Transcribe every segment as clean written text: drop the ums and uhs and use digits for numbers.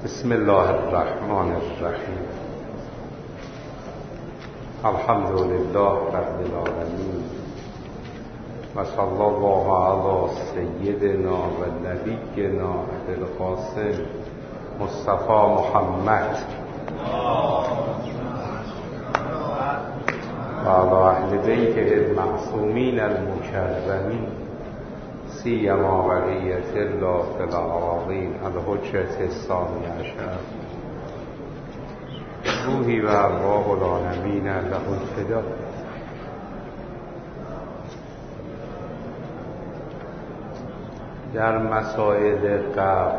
بسم الله الرحمن الرحیم. الحمد لله رب العالمین و صلی الله علی سیدنا و نبینا ابوالقاسم مصطفی محمد و علی اهل بیته المعصومین المکرمین سیما بقیة الله فی الأراضین الحجة الثانی عشر روحی و ارواح العالمین له الفدا. در مسائل قبل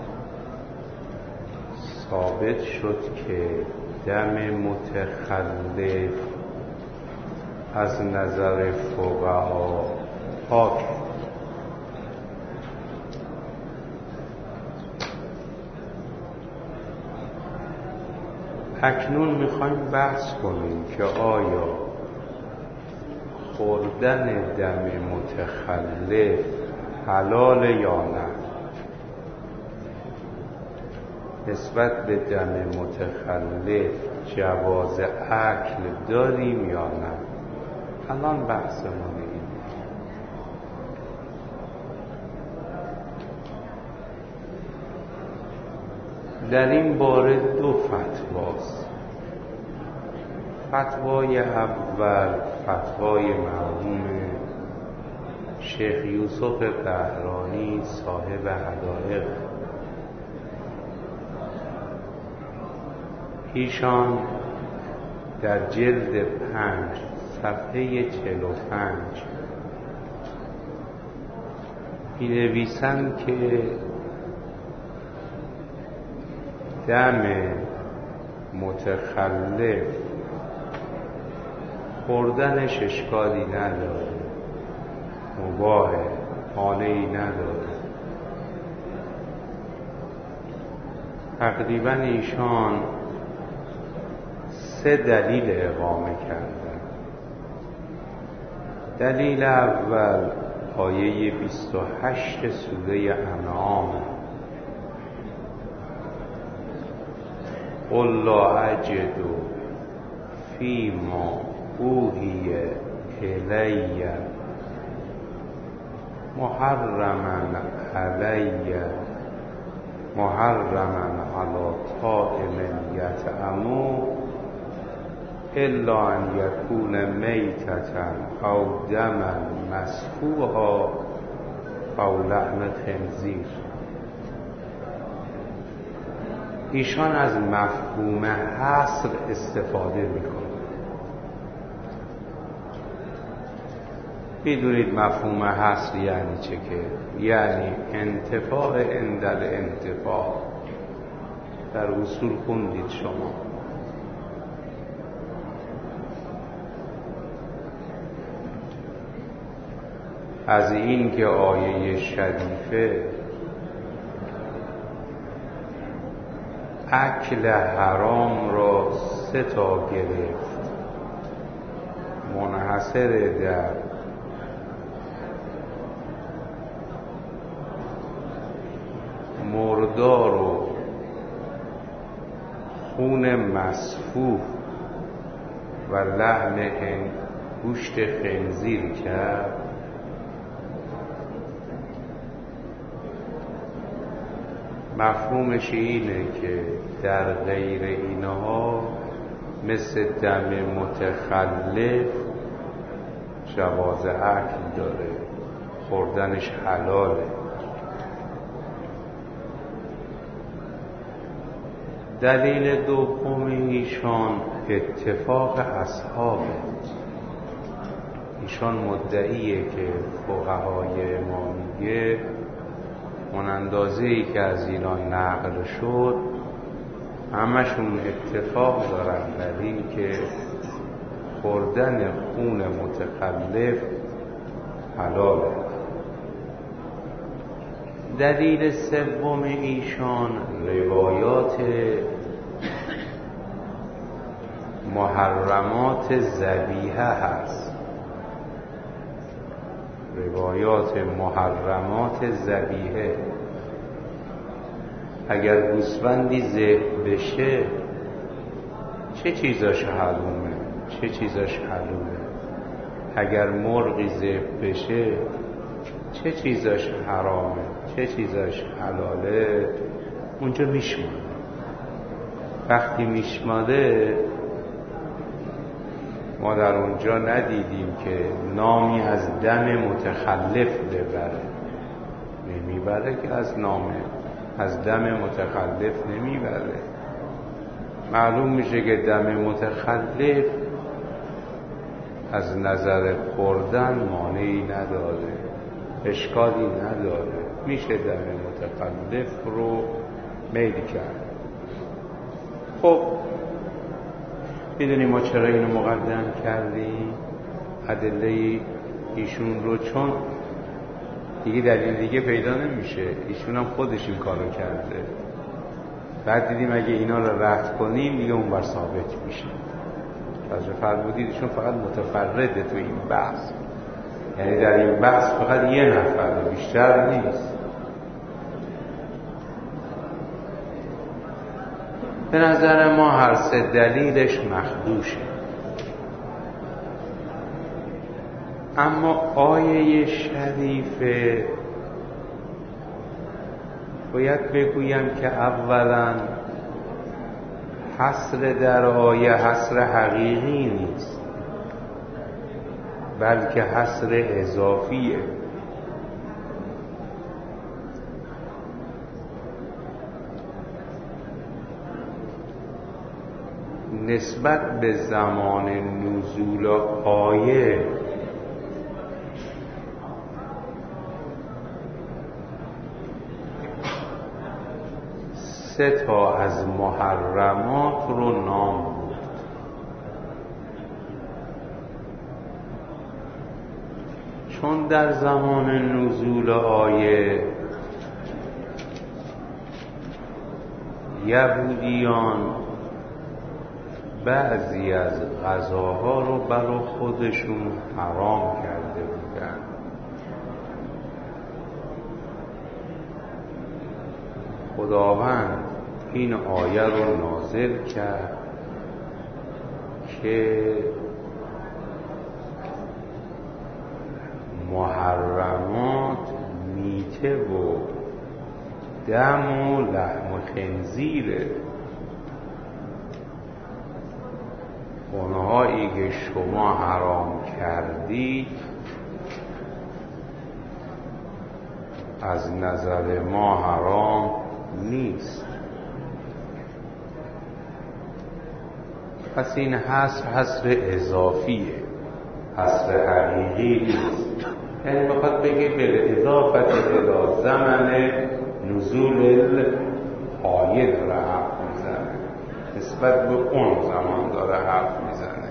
ثابت شد که دم متخلف از نظر فقها پاک. اکنون میخوایم بحث کنیم که آیا خوردن دم متخلف حلال یا نه. نسبت به دم متخلف جواز اکل داریم یا نه. الان بحثمون اینه. در این باره دو فتواست. فتوای اول فتوای مرحوم شیخ یوسف بهرانی صاحب حدائق. ایشان در جلد 5 صفحه 45 می‌نویسند که دم متخلف خوردنش اشکالی نداره، مباحه، مانعی نداره. تقریبا ایشان 3 دلیل اقامه کردن. دلیل اول آیه 28 سوره انعام، قل لا اجد فیما اوحی الی محرما علی طاعم یطعمه الا ان یکون میتة او دما مسفوحا او لحم خنزیر. ایشان از مفهوم حصر استفاده میکنند. میدونید مفهوم حصر یعنی چه؟ که یعنی انتفاع عند الانتفاع. در اصول خوندید شما. از این که آیه شریفه اکل حرام را 3 تا گرفت، منحصر در مردار و خون مسفوح و لحم گوشت خنزیر کرد. مفهومش اینه که در غیر اینها مثل دم متخلف جواز اکل داره، خوردنش حلاله. دلیل دوم ایشان اتفاق اصحابه. ایشان مدعیه که فقهای ما میگه اون اندازه‌ای که از ایران نقل شد همشون اتفاق دارن در این که خوردن خون متخلف حلاله. دلیل سوم ایشان روایات محرمات ذبیحه هست. روایات محرمات ذبیحه اگر گوسفندی ذبح بشه چه چیزاش حرومه، چه چیزاش حلوله؟ اگر مرغی ذبح بشه چه چیزاش حرامه، چه چیزاش حلاله؟ اونجا میشماره. وقتی میشماره ما در اونجا ندیدیم که نامی از دم متخلف ببره، نمیبره که از دم متخلف نمیبره. معلوم میشه که دم متخلف از نظر خوردن مانعی نداره، اشکالی نداره، میشه دم متخلف رو میل کرد. خب میدونیم ما چرا اینو مقدم کردیم ادله ایشون رو؟ چون دیگه دلیل دیگه پیدا نمیشه، ایشون هم خودش این کارو کرده. بعد دیدیم اگه اینا رو رد کنیم دیگه اون بر ثابت میشه. توجه فرمودید ایشون فقط متفرده تو این بحث، یعنی در این بحث فقط یه نفره، بیشتر نیست. به نظر ما هر سه دلیلش مخدوشه. اما آیه شریفه باید بگویم که اولا حصر در آیه حصر حقیقی نیست، بلکه حصر اضافیه. نسبت به زمان نزول آیه سه تا از محرمات رو نام بود. چون در زمان نزول آیه یهودیان بعضی از غذاها رو برای خودشون حرام کرده بودن، خداوند این آیه رو نازل کرد که محرمات میته و دم و لحم خنزیره، اونهایی که شما حرام کردید از نظر ما حرام نیست. پس این حصر اضافیه، حصر حقیقی نیست. یعنی بخواد بگه به اضافت الى زمن نزول آیه داره حرف میزنه، نسبت به اون زمان داره حرف میزنه.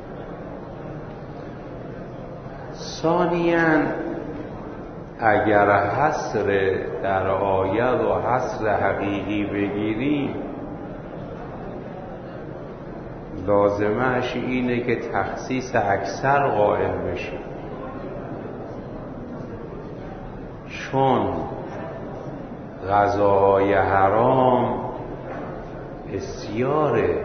ثانیاً اگر حصر در آیه و حصر حقیقی بگیریم لازمش اینه که تخصیص اکثر قائل بشیم، چون غذاهای حرام بسیاره،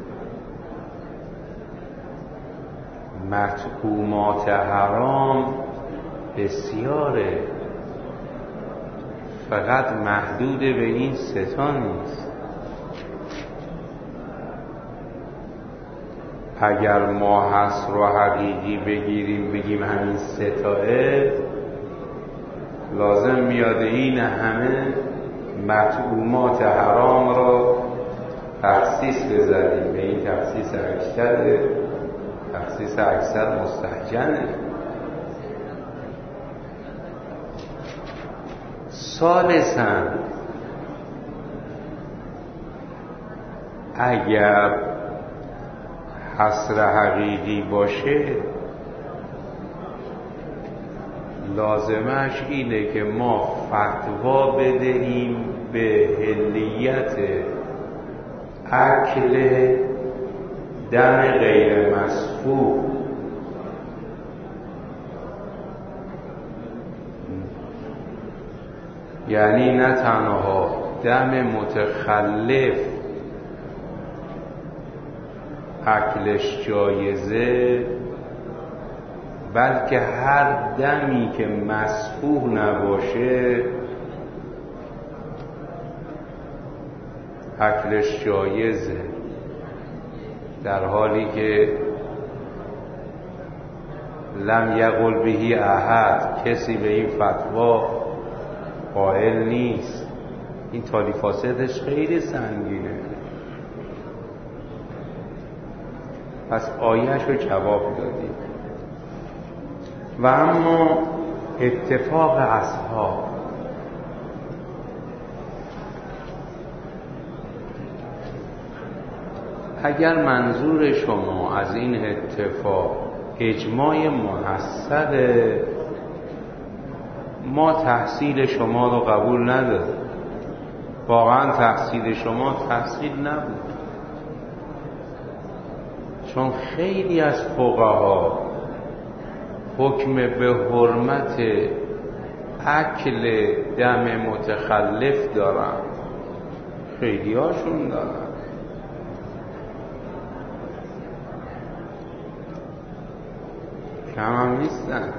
مطعومات حرام بسیاره، فقط محدود به این سه تا نیست. اگر ما حصر و حقیقی بگیریم بگیم همین سه تاه، لازم میاد این همه مطعومات حرام را تخصیص بزنیم. به این تخصیص اکثر مستحجنه. ثالثاً اگر حصر حقیقی باشه لازمش اینه که ما فتوا بدهیم به حلیت اکل دم غیر مسفوح. یعنی نه تنها دم متخلف اکلش جایزه، بلکه هر دمی که مسفوح نباشه اکلش جایزه، در حالی که لم یقل بهی احد، کسی به این فتوا قائل نیست. این تالیفاسدش خیلی سنگینه. پس آیهش رو جواب دادیم. و اما اتفاق اصحاب، اگر منظور شما از این اتفاق اجماع محصل، ما تحصیل شما رو قبول نداریم. واقعا تحصیل شما تحصیل نبود، چون خیلی از فقها حکم به حرمت اکل دم متخلف دارن، خیلی هاشون دارن. کم هم نیستن،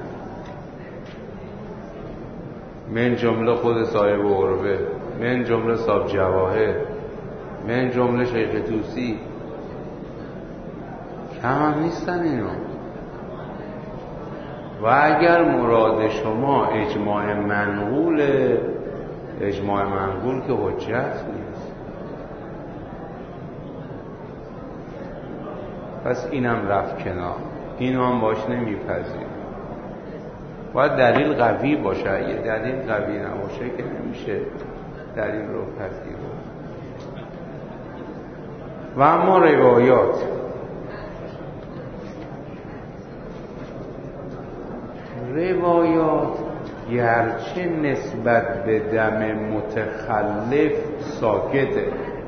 من جمله خود صاحب عروه، من جمله صاحب جواهر، من جمله شیخ طوسی، کم هم نیستن اینا. و اگر مراد شما اجماع منقول، اجماع منقول که حجت نیست. پس اینم رفت کنار، اینو هم باش نمیپذیر. باید دلیل قوی باشه، یه دلیل قوی نباشه که نمیشه دلیل رو پذیر. و اما روایات، روایات گرچه نسبت به دم متخلف ساکته،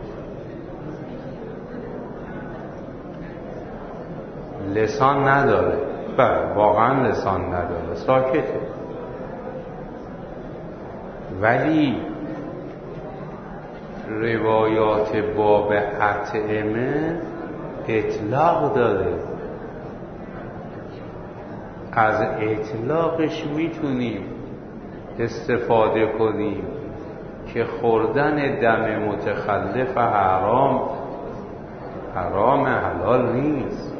لسان نداره، بله واقعا لسان نداره، ساکته، ولی روایات باب اطعمه اطلاق داره. از اطلاقش میتونیم استفاده کنیم که خوردن دم متخلف حرام، حلال نیست.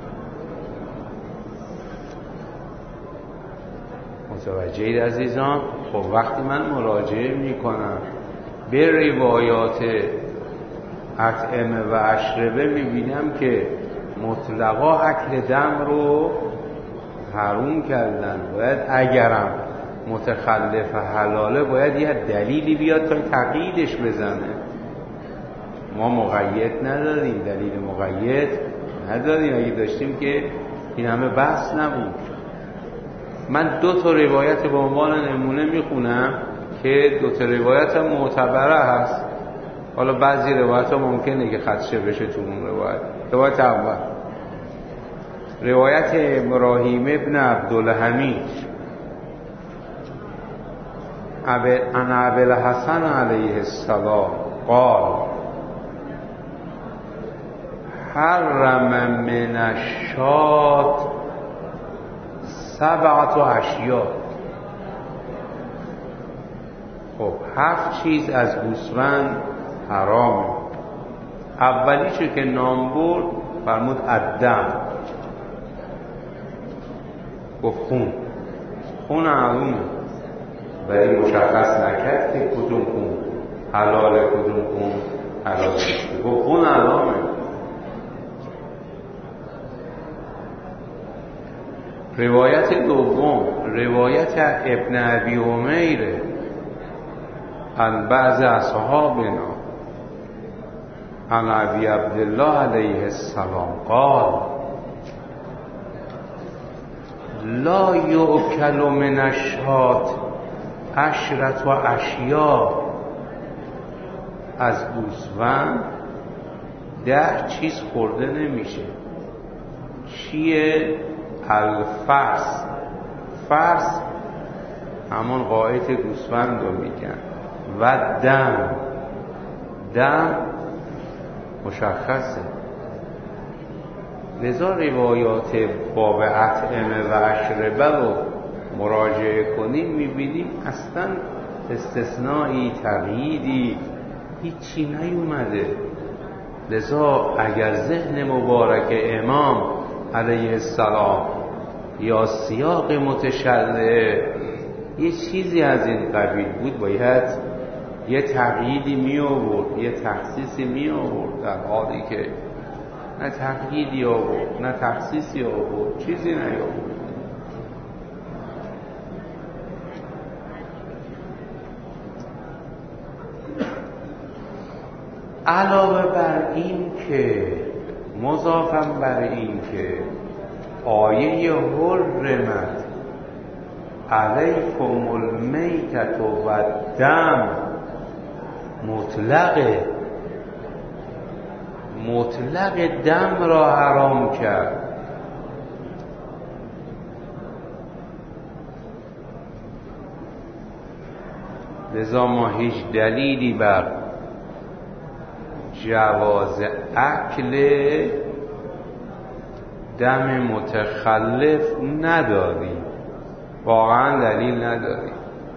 متوجهید عزیزان؟ خب وقتی من مراجعه میکنم به روایات اطعمه و اشربه میبینم که مطلقا اکل دم رو حرام کردن، باید اگرم متخلف حلاله باید یه دلیلی بیاد تا تقییدش بزنه. ما مقید نداریم، دلیل مقید نداریم، اگه داشتیم که این همه بحث نبود. من 2 تا روایت به عنوان نمونه میخونم که 2 تا روایت هم معتبره هست. حالا بعضی روایت ها ممکنه که خدشه بشه تو اون روایت اول، روایت ابراهیم ابن عبدالحمید عن ابوالحسن علیه السلام قال حرم من الشاة 7 اشیاء. خب 7 چیز از گوسفند حرامه. اولیشو که نام برد فرمود الدم، گفت خون حرامه، ولی مشخص نکرد که کدوم خون حلاله کدوم خون حلال نیست، گفت خون حرامه. روایت دوم روایت ابن ابی عمیره عن بعض اصحابنا عن ابی عبدالله علیه السلام قال لا یؤکل من الشاة 10 اشیاء. از گوسفند 10 چیز خورده نمیشه. چیه؟ الفرس، فرس همون قائط گوسفند رو میگن، و دم دم مشخصه. لذا روایات باب اطعمه و اشربه رو مراجعه کنیم میبینیم اصلا استثنایی، تقییدی، هیچی نیومده. لذا اگر ذهن مبارک امام علیه السلام یا سیاق متشرع یه چیزی از این قبیل بود، باید یه تقییدی می آورد، یه تخصیصی می آورد، در حالی که نه تقییدی آورد نه تخصیصی آورد، چیزی نیاورد. علاوه بر این که مضافم بر این که آیه حرمت علیکم المیتة و الدم مطلق دم را حرام کرد. لذا ما هیچ دلیلی بر جواز اکل دم متخلف نداریم، واقعا دلیل نداریم.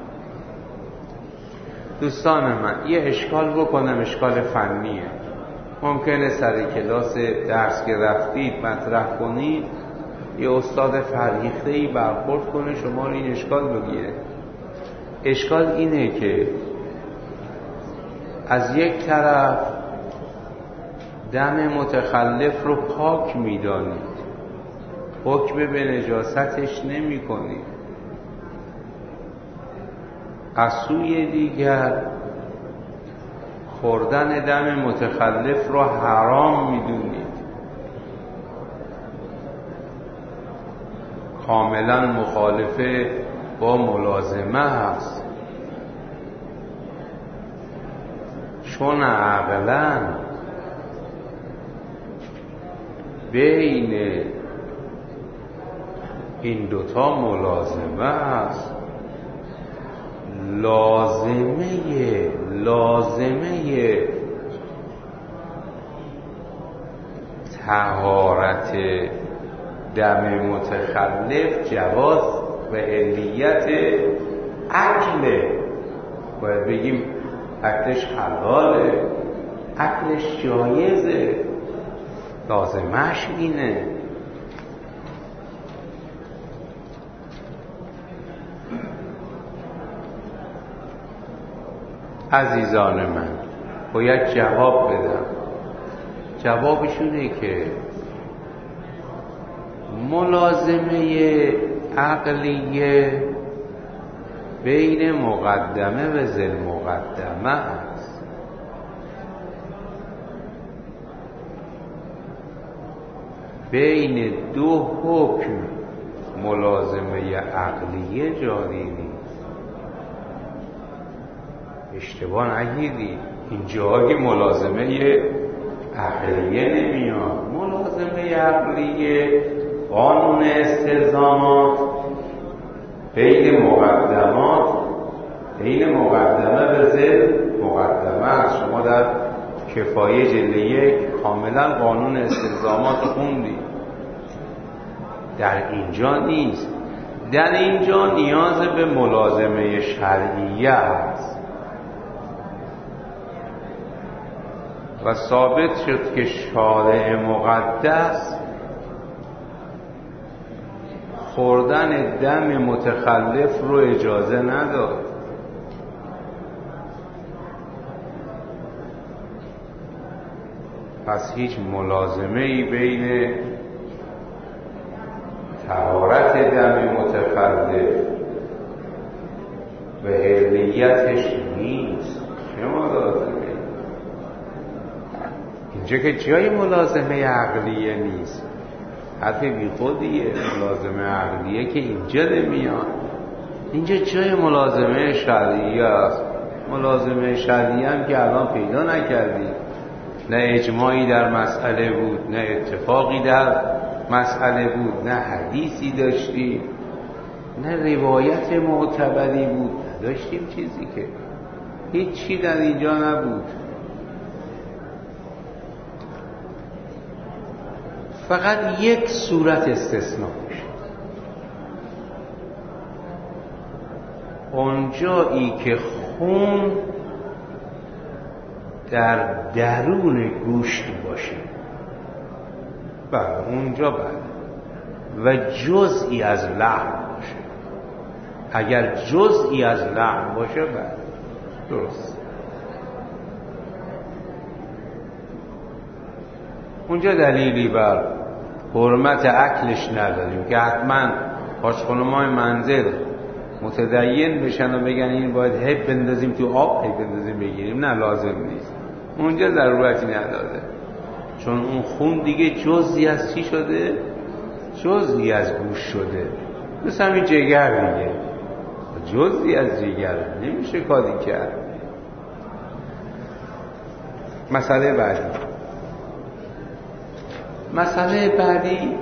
دوستان من یه اشکال بکنم، اشکال فنیه. ممکنه سر کلاس درس که رفتید مطرح کنید یه استاد فرهیخته‌ای برخورد کنه شما رو این اشکال بگیره. اشکال اینه که از یک طرف دم متخلف رو پاک می‌دانید، حکم به نجاستش نمی کنید. از سوی دیگر خوردن دم متخلف رو حرام می‌دونید. کاملا مخالفه با ملازمه هست، چون عقلاً بین این دوتا ملازمه است. لازمه طهارت دم متخلف جواز و علیت اکله. باید بگیم اکلش حلاله، اکلش جایزه، لازمش اینه. عزیزان من باید جواب بدم. جوابش اینه که ملازمه عقلیه بین مقدمه و ذل مقدمه است. بین دو حکم ملازمه عقلیه جاری نیست. اشتباه نگیرید، اینجا که ملازمه عقلیه نمیاد. ملازمه عقلیه قانون استلزامات بین مقدمات، بین مقدمه و ضد مقدمه است. شما در کفایه جلد 1 کاملا قانون استلزامات خوندید. در اینجا نیست. در اینجا نیاز به ملازمه شرعیه است و ثابت شد که شارع مقدس خوردن دم متخلف رو اجازه نداد. پس هیچ ملازمه‌ای بین طهارت دم متخلف و حلیتش نیست. چه ملازمه؟ اینجا که جای ملازمه عقلیه نیست، حرف بی خودیه. ملازمه عقلیه که اینجا نمیاد. اینجا جای ملازمه شرعیه است. ملازمه شرعیه هم که الان پیدا نکردیم. نه اجماعی در مسئله بود، نه اتفاقی در مسئله بود، نه حدیثی داشتیم، نه روایت معتبری بود، نداشتیم چیزی که هیچی در اینجا نبود. فقط یک صورت استثناء میشه، اونجایی که خون در درون گوشت باشه، بله اونجا بله، و جزئی از لحم باشه. اگر جزئی از لحم باشه بله درست، اونجا دلیلی بر حرمت اکلش نداریم که حتما آشخانم‌های منزل متدین بشن و بگن این باید هی بندازیم تو آب هی بندازیم بگیریم، نه لازم نیست، اونجا ضرورتی نداره، چون اون خون دیگه جزئی از چی شده؟ جزئی از گوشت شده، مثل همین جگر دیگه، جزئی از جگر نمیشه کاری کرد. مسئله بعدی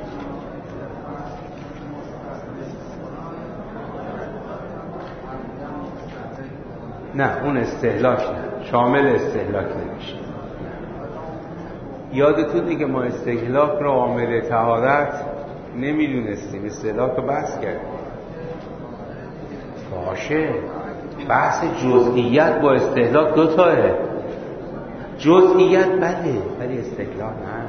نه، اون استهلاک نه، شامل استهلاک نمیشه. یادتونه که ما استهلاک رو عامل طهارت نمیدونستیم، استهلاک رو بحث کردیم. باشه، بحث جزئیت با استهلاک دوتاه، جزئیت بده ولی استهلاک نه.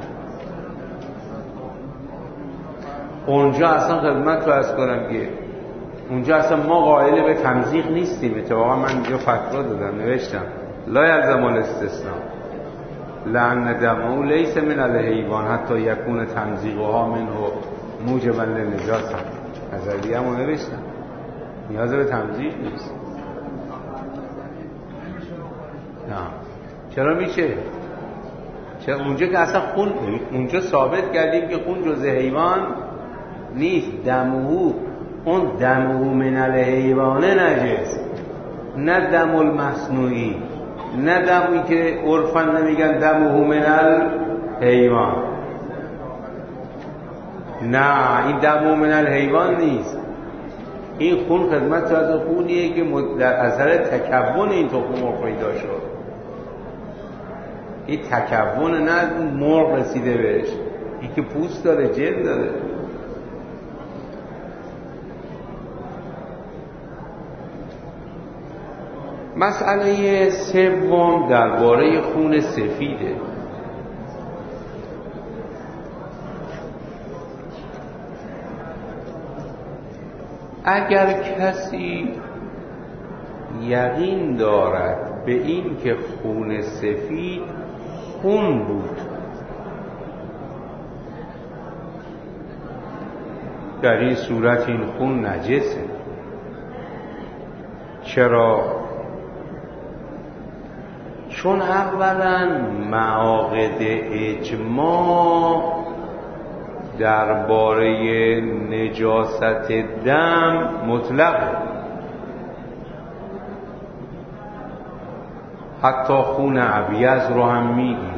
اونجا اصلا خدمت رو عرض کنم که اونجا اصلا ما قائل به تمزیق نیستیم. اتفاقا من اینجا فتوا دادم نوشتم لا یلزم الاستثناء لأن دمه لیس من الحیوان حتی یکون تمزیقها منه موجبا للنجاسه. نظریه همو نوشتم، نیاز به تمزیق نیست. نه چرا میشه؟ چرا اونجا که اصلا خون، اونجا ثابت کردیم که خون جزء حیوان نیست. دمه، اون دمه من الحیوانه نجس، نه دم المصنوعی، نه دمی که عرفاً نمیگن دمه من الحیوان، نه این دمه من الحیوان نیست. این خون خدمت از خونیه که در اثر تکون این تخم مرغ پیدا شد. این تکون نه مرغ رسیده بهش، این که پوست داره، جلد داره. مسئله سوم درباره خون سفیده. اگر کسی یقین دارد به این که خون سفید خون بود، در این صورت این خون نجسه. چرا؟ چون اولا معاقد اجماع درباره نجاست دم مطلق، حتی خون ابیض رو هم میگیره.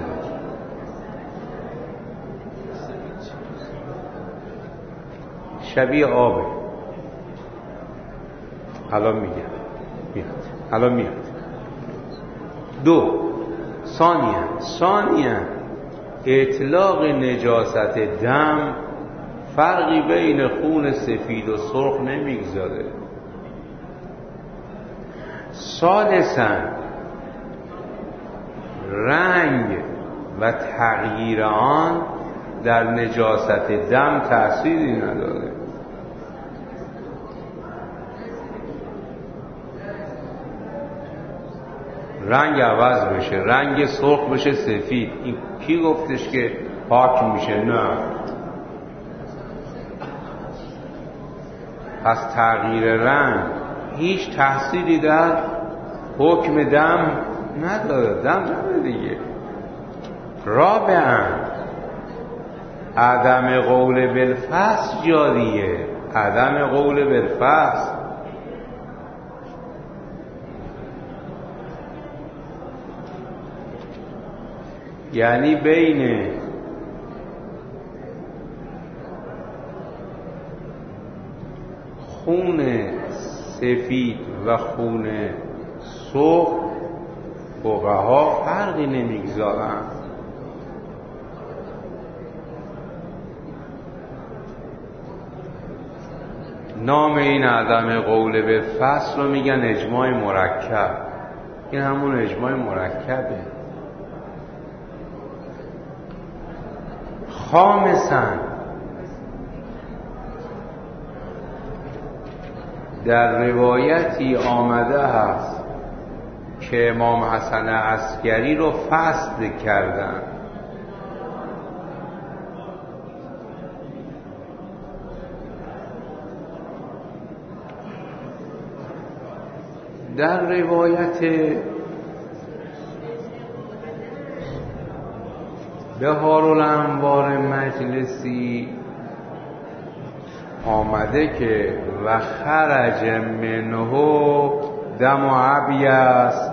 شبیه آبه. الان میاد. دو، ثانیاً اطلاق نجاست دم فرقی بین خون سفید و سرخ نمیگذاره. ثالثاً رنگ و تغییر آن در نجاست دم تأثیری نداره. رنگ عوض بشه، رنگ سرخ بشه سفید، این کی گفتش که پاک میشه؟ نه. پس تغییر رنگ هیچ تأثیری در حکم دم نداره، دم نداره دیگه. رابعاً عدم قول بالفصل جاریه، عدم قول بالفصل. یعنی بین خون سفید و خون سرخ فقها فرقی نمیگذارن. نام این عدم قول به فصل رو میگن اجماع مرکب. این همون اجماع مرکبه. خامساً در روایتی آمده هست که امام حسن عسکری رو فصل کردن. در روایت بهارالانوار مجلسی آمده که و خرج منه دم ابیض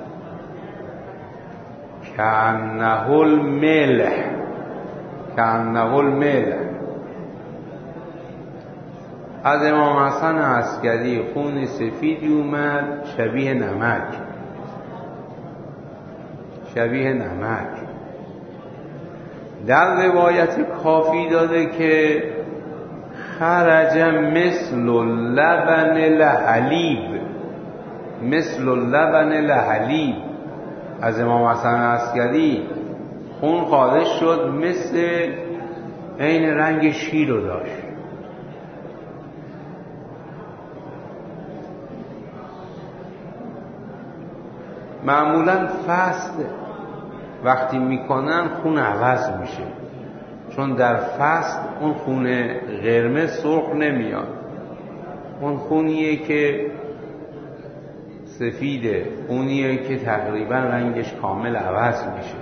کأنه الملح از امام حسن عسکری خون سفیدی اومد شبیه نمک. در روایت کافی داده که خرج مثل لبن الحلیب از امام حسن عسکری خون خارج شد مثل عین رنگ شیر رو داشت. معمولا فصل وقتی میکنن خون عوض میشه، چون در فصل اون خون قرمز سرخ نمیاد، اون خونیه که سفیده، خونیه که تقریبا رنگش کامل عوض میشه.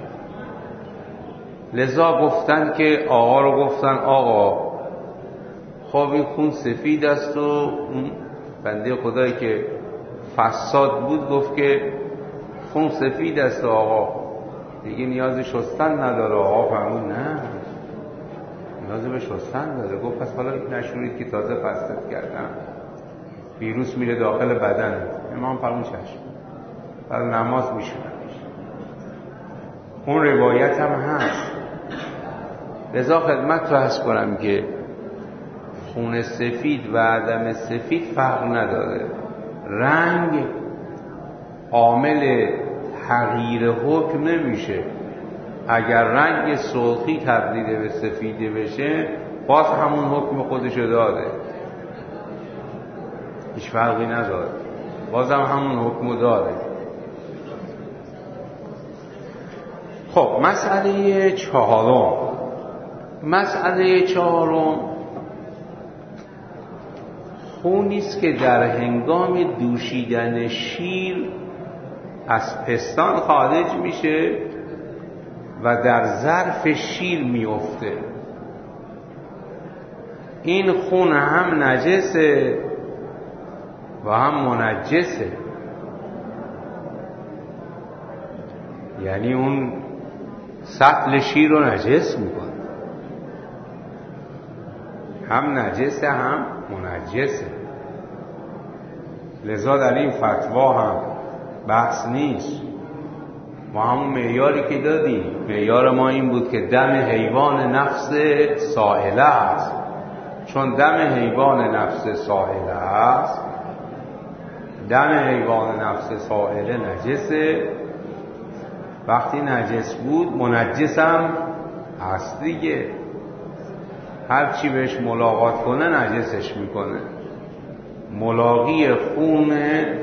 لذا گفتن که آقا رو گفتن آقا خب این خون سفید است و اون بنده خدایی که فساد بود گفت که خون سفید است آقا دیگه نیاز شستن نداره. آقا فرمود نه نیاز به شستن داره. گفت پس حالا نشورید که تازه فساد کردم، ویروس میره داخل بدن. امام فرمود چشم، برای نماز میشونمش. اون روایت هم هست. لذا خدمت تو عرض کنم که خون سفید و عدم سفید فرق نداره. رنگ عامل تغییر حکم نمیشه. اگر رنگ سرخی تبدیل به سفیده بشه باز همون حکم خودشو داره، هیچ فرقی نداره، باز همون حکمو داره. خب مسئله چهارم خونیست که در هنگام دوشیدن شیر از پستان خارج میشه و در ظرف شیر میفته. این خون هم نجسه و هم منجسه، یعنی اون سطل شیر رو نجس میکنه، هم نجسه هم منجسه. لذا در این فتوا هم بحث نیست. ما همون معیاری که دادیم، معیار ما این بود که دم حیوان نفس سائله است. چون دم حیوان نفس سائله است، دم حیوان نفس سائله نجسه. وقتی نجس بود منجس هم هست دیگه، هر چی بهش ملاقات کنه نجسش میکنه. ملاقی خون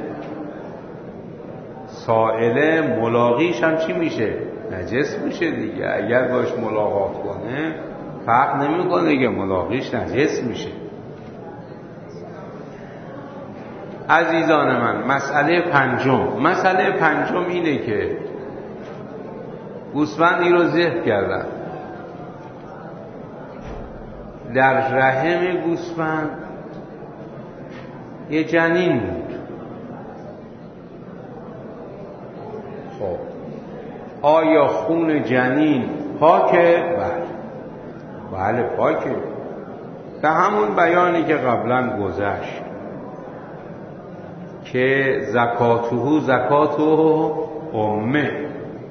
سائله ملاقیش هم چی میشه؟ نجس میشه دیگه. اگر باش ملاقات کنه فرق نمیکنه که ملاقیش نجس میشه. عزیزان من، مسئله پنجم اینه که گوسفندی رو ذبح کردن. در رحم گوسفند یه جنین بود. خب آیا خون جنین پاکه؟ بله پاکه. به همون بیانی که قبلا گذشت که زکاتو امه،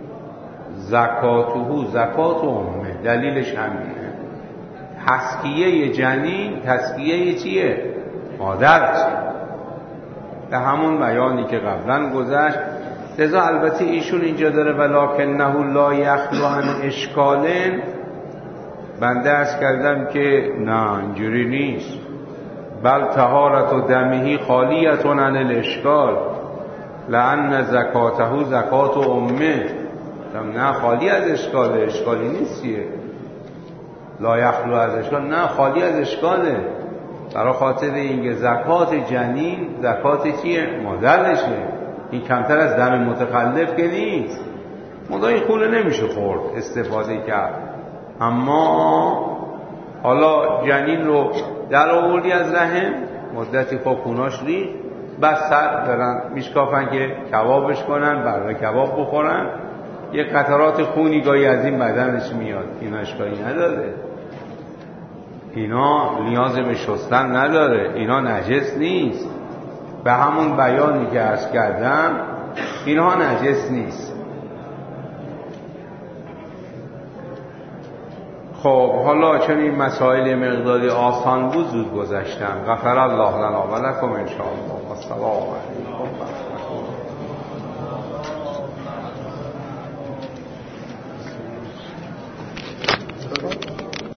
زکات امه. دلیلش همینه. تزکیه جنین تزکیه چیه؟ مادر چی؟ به همون بیانی که قبلا گذشت. لذا البته ایشون اینجا داره ولکنه لا یخلو عن اشکال. بنده عرض کردم که نه اینجوری نیست، بل طهارت و دمهی خالیت عن الاشکال لان زکاته زکات و امه. نه خالی از اشکاله، اشکالی نیست چیه لا یخلو از اشکال، نه خالی از اشکاله. برای خاطر اینکه زکات جنین زکات چیه؟ مادرشه. این کمتر از دم متخلف که نیست. مدای خونه نمیشه خورد استفاده کرد. اما حالا جنین رو در آوردی از رحم، مدتی خب خوناش ریخت، بس سر دارن میشکافن که کبابش کنن، برای کباب بخورن، یه قطرات خونی گاهی از این بدنش میاد. اینا اشکالی نداره، اینا نیاز به شستن نداره، اینا نجس نیست. به همون بیانی که عرض کردم اینها نجس نیست. خب حالا چون این مسائل مقداری آسان بود زود گذشتم. غفر الله لنا و لکم ان شاء الله. السلام علیکم.